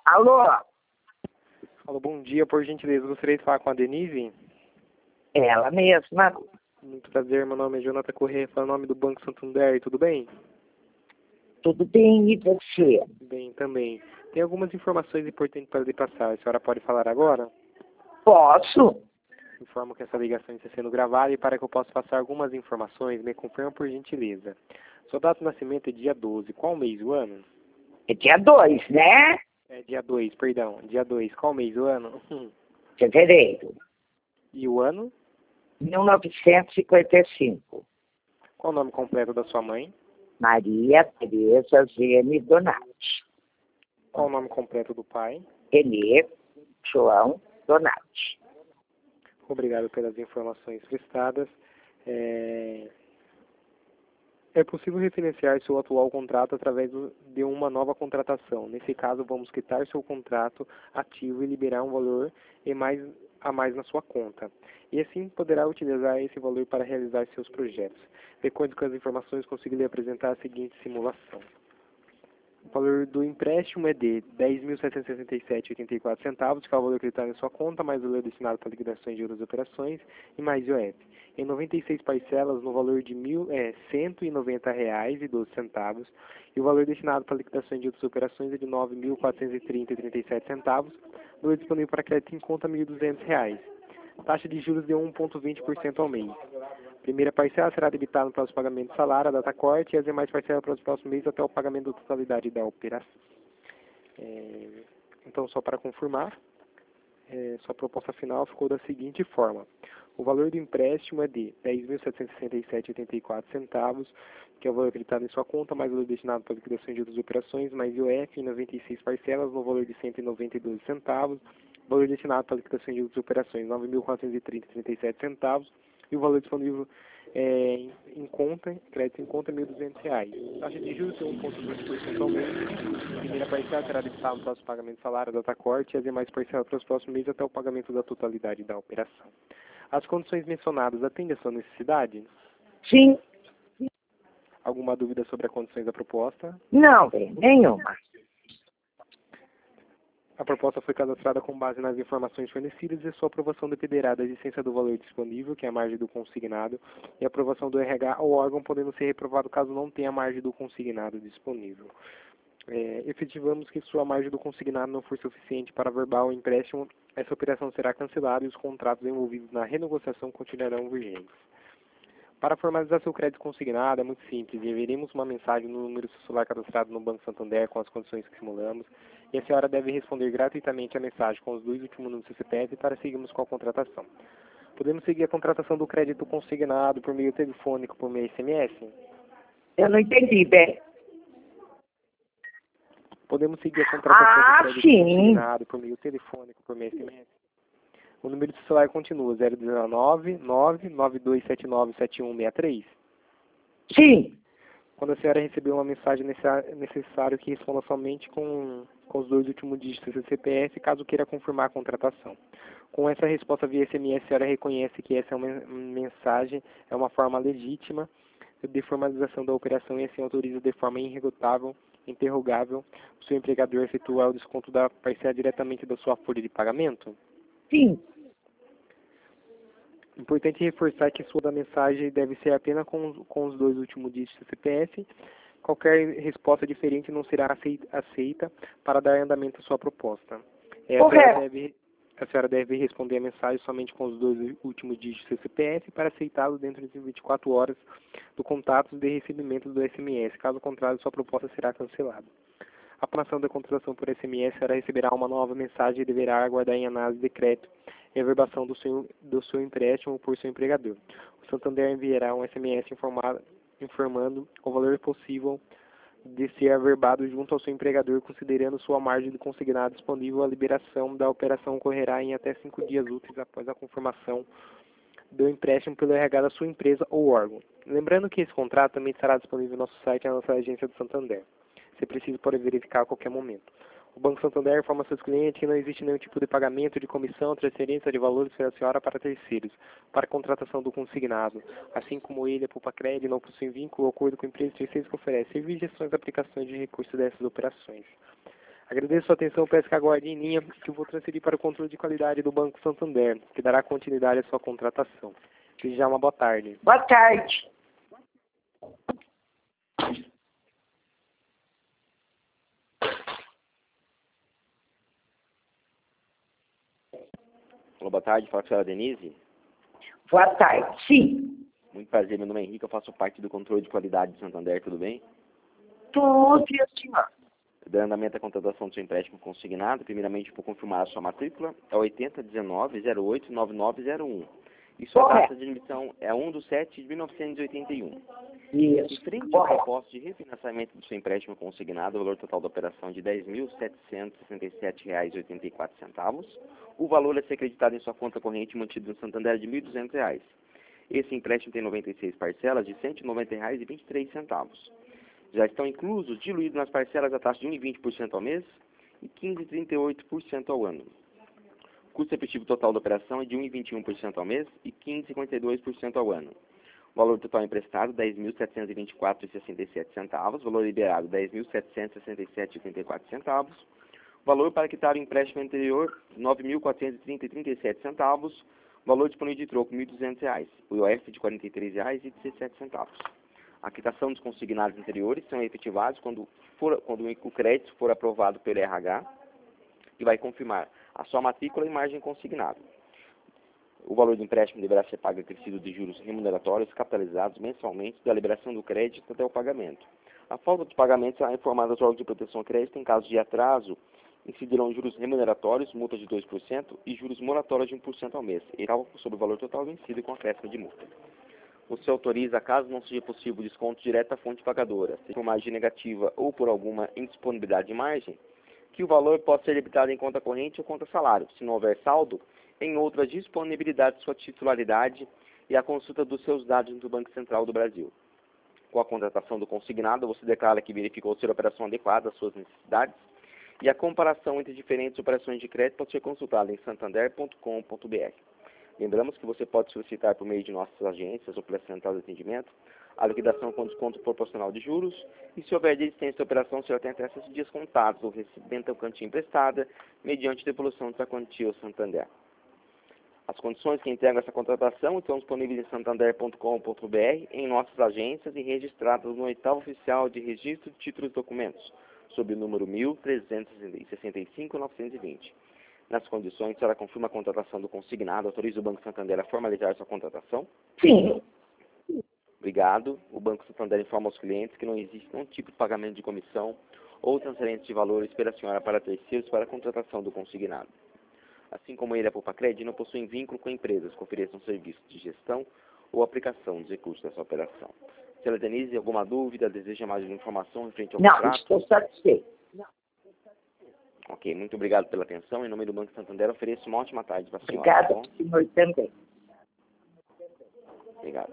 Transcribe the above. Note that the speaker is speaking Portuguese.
Alô? Alô, bom dia, por gentileza, gostaria de falar com a Denise? Ela mesma. Muito prazer, meu nome é Jonathan Corrêa, falo em nome do Banco Santander, tudo bem? Tudo bem, e você? Bem, também. Tem algumas informações importantes para lhe passar, a senhora pode falar agora? Posso? Informo que essa ligação está sendo gravada e para que eu possa passar algumas informações, me confirma por gentileza. Sua data de nascimento é dia 12, qual mês do ano? É dia 2, né? É dia 2, perdão, dia 2, qual mês do ano? Fevereiro. E o ano? 1955. Qual o nome completo da sua mãe? Maria Tereza Zene Donati. Qual o nome completo do pai? Renê João Donati. Obrigado pelas informações prestadas. É possível referenciar seu atual contrato através de uma nova contratação. Nesse caso, vamos quitar seu contrato ativo e liberar um valor a mais na sua conta. E assim poderá utilizar esse valor para realizar seus projetos. De acordo com as informações, consegui lhe apresentar a seguinte simulação. O valor do empréstimo é de R$ 10.767,84, que é o valor acreditado em sua conta, mais o valor destinado para liquidações de outras operações e mais IOF. Em 96 parcelas no valor de R$ 190,12, e o valor destinado para liquidações de outras operações é de R$ 9.430,37, valor disponível para crédito em conta R$ 1.200. Taxa de juros de 1,20% ao mês. Primeira parcela será debitada no próximo pagamento do salário, a data corte, e as demais parcelas para os próximos meses até o pagamento da totalidade da operação. Então, só para confirmar, sua proposta final ficou da seguinte forma. O valor do empréstimo é de R$ 10.767,84, que é o valor acreditado em sua conta, mais o valor destinado para liquidação de outras operações, mais IOF em 96 parcelas, no valor de R$ 190,12, valor destinado para liquidação de outras operações, R$ 9.430,37, e o valor disponível em conta, crédito em conta, R$ 1.200. Taxa de juros de 1,20% ao mês. Primeira parcela será debitada no próximo pagamento de salário, data corte, e as demais parcelas para os próximos meses até o pagamento da totalidade da operação. As condições mencionadas atendem a sua necessidade? Sim. Alguma dúvida sobre as condições da proposta? Não, bem, nenhuma. A proposta foi cadastrada com base nas informações fornecidas e sua aprovação dependerá da existência do valor disponível, que é a margem do consignado, e a aprovação do RH ao órgão, podendo ser reprovado caso não tenha a margem do consignado disponível. Efetivamos que sua margem do consignado não for suficiente para averbar o empréstimo, essa operação será cancelada e os contratos envolvidos na renegociação continuarão vigentes. Para formalizar seu crédito consignado é muito simples. Enviaremos uma mensagem no número celular cadastrado no Banco Santander com as condições que simulamos, e a senhora deve responder gratuitamente a mensagem com os 2 últimos números do CPF para seguirmos com a contratação. Podemos seguir a contratação do crédito consignado por meio telefônico, por meio SMS? Eu não entendi, bem. Podemos seguir a contratação do crédito sim. consignado por meio telefônico, por meio SMS? O número do celular continua 019 99279 7163. Sim. Quando a senhora receber uma mensagem, é necessário que responda somente com os 2 últimos dígitos do CPF, caso queira confirmar a contratação. Com essa resposta via SMS, a senhora reconhece que essa é uma mensagem, é uma forma legítima de formalização da operação e assim autoriza de forma irrefutável, interrogável, o seu empregador a efetuar o desconto da parcela diretamente da sua folha de pagamento? Sim. Importante reforçar que sua mensagem deve ser apenas com os 2 últimos dígitos do CPF. Qualquer resposta diferente não será aceita para dar andamento à sua proposta. A senhora deve responder a mensagem somente com os 2 últimos dígitos do CPF para aceitá-lo dentro de 24 horas do contato de recebimento do SMS. Caso contrário, sua proposta será cancelada. A aprovação da contratação por SMS, a senhora receberá uma nova mensagem e deverá aguardar em análise de crédito e averbação do seu empréstimo por seu empregador. O Santander enviará um SMS informando o valor possível de ser averbado junto ao seu empregador, considerando sua margem de consignado disponível. A liberação da operação ocorrerá em até 5 dias úteis após a confirmação do empréstimo pelo RH da sua empresa ou órgão. Lembrando que esse contrato também estará disponível no nosso site e na nossa agência do Santander. Se preciso, pode verificar a qualquer momento. O Banco Santander informa aos seus clientes que não existe nenhum tipo de pagamento de comissão, transferência de valores pela senhora para terceiros, para a contratação do consignado, assim como ele, a Poupa Crédito, não possui vínculo ou acordo com empresas terceiras que oferecem serviços, gestões e aplicações de recursos dessas operações. Agradeço a sua atenção, peço que aguarde em linha, que eu vou transferir para o controle de qualidade do Banco Santander, que dará continuidade à sua contratação. Desejar uma boa tarde. Boa tarde. Olá, boa tarde, fala com a senhora Denise. Boa tarde. Sim. Muito prazer, meu nome é Henrique, eu faço parte do controle de qualidade de Santander, tudo bem? Tudo e a senhora. Dando andamento à contratação do seu empréstimo consignado, primeiramente por confirmar a sua matrícula, é 8019-089901. E sua Correto. data de emissão é 1/7/1981. Em Isso. frente à Correto. proposta de refinanciamento do seu empréstimo consignado, o valor total da operação de R$ 10.767,84, o valor a ser acreditado em sua conta corrente mantido no Santander é de R$ 1.200. Esse empréstimo tem 96 parcelas de R$ 190,23. Já estão inclusos, diluídos nas parcelas, a taxa de 1,20% ao mês e 15,38% ao ano. O custo efetivo total da operação é de 1,21% ao mês e 15,52% ao ano. O valor total emprestado, R$ 10.724,67. Valor liberado, R$ 10.767,84. Valor para quitar o empréstimo anterior, R$ 9.430,37. Valor disponível de troco, R$ 1.200. O IOF de R$ 43,17. A quitação dos consignados anteriores são efetivados quando o crédito for aprovado pelo RH, que vai confirmar a sua matrícula e margem consignada. O valor do empréstimo deverá ser pago acrescido de juros remuneratórios capitalizados mensalmente da liberação do crédito até o pagamento. A falta de pagamento será informada aos órgãos de proteção ao crédito. Em caso de atraso, incidirão juros remuneratórios, multa de 2% e juros moratórios de 1% ao mês, e cálculo sobre o valor total vencido com acréscimo de multa. Você autoriza, caso não seja possível desconto direto à fonte pagadora, seja por margem negativa ou por alguma indisponibilidade de margem, que o valor possa ser debitado em conta corrente ou conta salário, se não houver saldo, em outra disponibilidade de sua titularidade e a consulta dos seus dados no Banco Central do Brasil. Com a contratação do consignado, você declara que verificou ser a operação adequada às suas necessidades e a comparação entre diferentes operações de crédito pode ser consultada em santander.com.br. Lembramos que você pode solicitar por meio de nossas agências ou pela central de atendimento a liquidação com desconto proporcional de juros e, se houver desistência da operação, você já tem até 7 dias contados ou recebimento da quantia emprestada mediante devolução dessa quantia ao Santander. As condições que integram essa contratação estão disponíveis em santander.com.br, em nossas agências e registradas no Edital Oficial de Registro de Títulos e Documentos, sob o número 1365-920. Nas condições, a senhora confirma a contratação do consignado, autoriza o Banco Santander a formalizar sua contratação? Sim. Obrigado. O Banco Santander informa aos clientes que não existe nenhum tipo de pagamento de comissão ou transferência de valores pela senhora para terceiros para a contratação do consignado. Assim como ele, a Poupa-Cred, não possuem vínculo com empresas que ofereçam serviços de gestão ou aplicação dos recursos dessa operação. Senhora Denise, alguma dúvida? Deseja mais informação referente ao Não, contrato? estou satisfeito. Ok, muito obrigado pela atenção. Em nome do Banco Santander, ofereço uma ótima tarde para a senhora. Obrigada, Tá bom? senhor também. Obrigado.